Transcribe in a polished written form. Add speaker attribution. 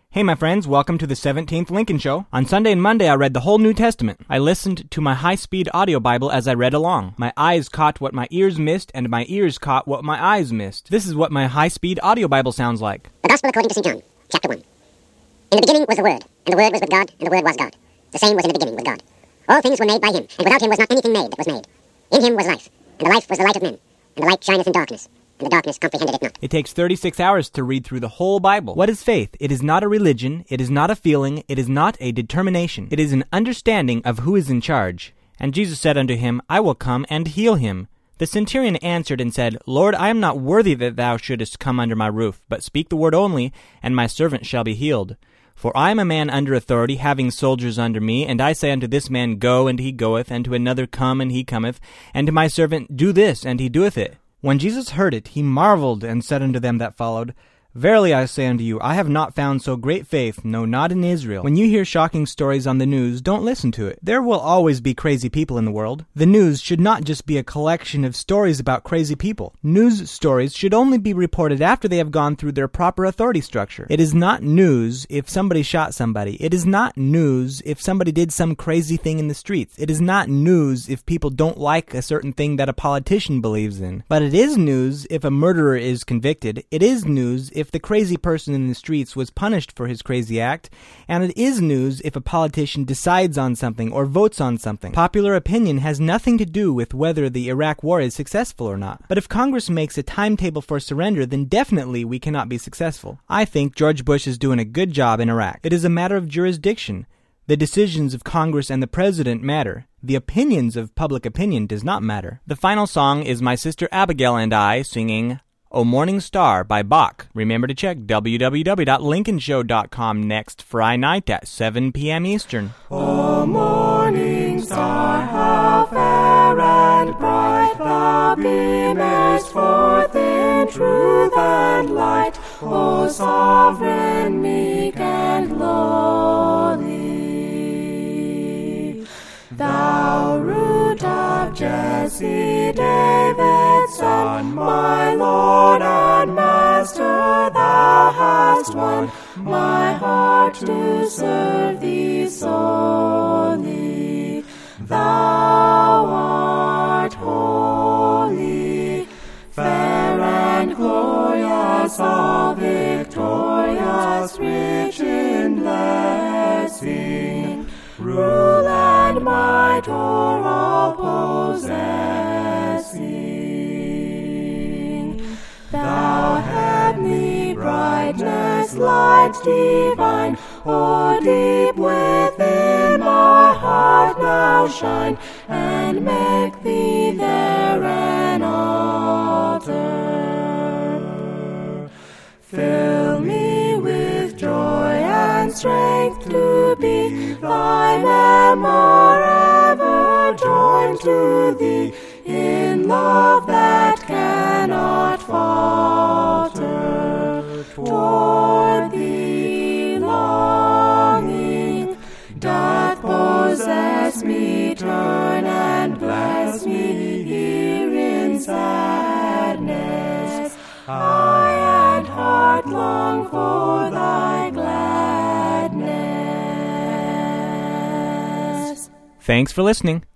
Speaker 1: Hey my friends, welcome to the 17th Lincoln Show. On Sunday and Monday I read the whole New Testament. I listened to my high-speed audio Bible as I read along. My eyes caught what my ears missed, and my ears caught what my eyes missed. This is what my high-speed audio Bible sounds like.
Speaker 2: The Gospel according to St. John, chapter 1. In the beginning was the Word, and the Word was with God, and the Word was God. The same was in the beginning with God. All things were made by him, and without him was not anything made that was made. In him was life, and the life was the light of men, and the light shineth in darkness, and the darkness comprehended it not.
Speaker 1: It takes 36 hours to read through the whole Bible. What is faith? It is not a religion, it is not a feeling, it is not a determination. It is an understanding of who is in charge. And Jesus said unto him, I will come and heal him. The centurion answered and said, Lord, I am not worthy that thou shouldest come under my roof, but speak the word only, and my servant shall be healed. For I am a man under authority, having soldiers under me, and I say unto this man, Go, and he goeth, and to another, Come, and he cometh, and to my servant, Do this, and he doeth it. When Jesus heard it, he marveled, and said unto them that followed, Verily I say unto you, I have not found so great faith, no, not in Israel. When you hear shocking stories on the news, don't listen to it. There will always be crazy people in the world. The news should not just be a collection of stories about crazy people. News stories should only be reported after they have gone through their proper authority structure. It is not news if somebody shot somebody. It is not news if somebody did some crazy thing in the streets. It is not news if people don't like a certain thing that a politician believes in. But it is news if a murderer is convicted. It is news if the crazy person in the streets was punished for his crazy act, and it is news if a politician decides on something or votes on something. Popular opinion has nothing to do with whether the Iraq war is successful or not. But if Congress makes a timetable for surrender, then definitely we cannot be successful. I think George Bush is doing a good job in Iraq. It is a matter of jurisdiction. The decisions of Congress and the President matter. The opinions of public opinion does not matter. The final song is my sister Abigail and I singing O Morning Star by Bach. Remember to check www.lincolnshow.com next Friday night at 7 p.m. Eastern.
Speaker 3: O morning star, how fair and bright thou beamest forth in truth and light. O sovereign, meek and lowly, thou root of Jesse, David's son, my Lord and Master, thou hast won my heart to serve thee solely. Thou art holy, fair and glorious, all victorious, rich in blessing, rule and might o'er all possessing. Thou heavenly brightness, light divine, O deep within my heart now shine, and make thee there an altar. Fill me with joy and strength to be thine, and moreover joined to thee in love that cannot falter. Toward thee longing doth possess me, turn and bless me here in sadness. Eye and heart long for thy gladness.
Speaker 1: Thanks for listening.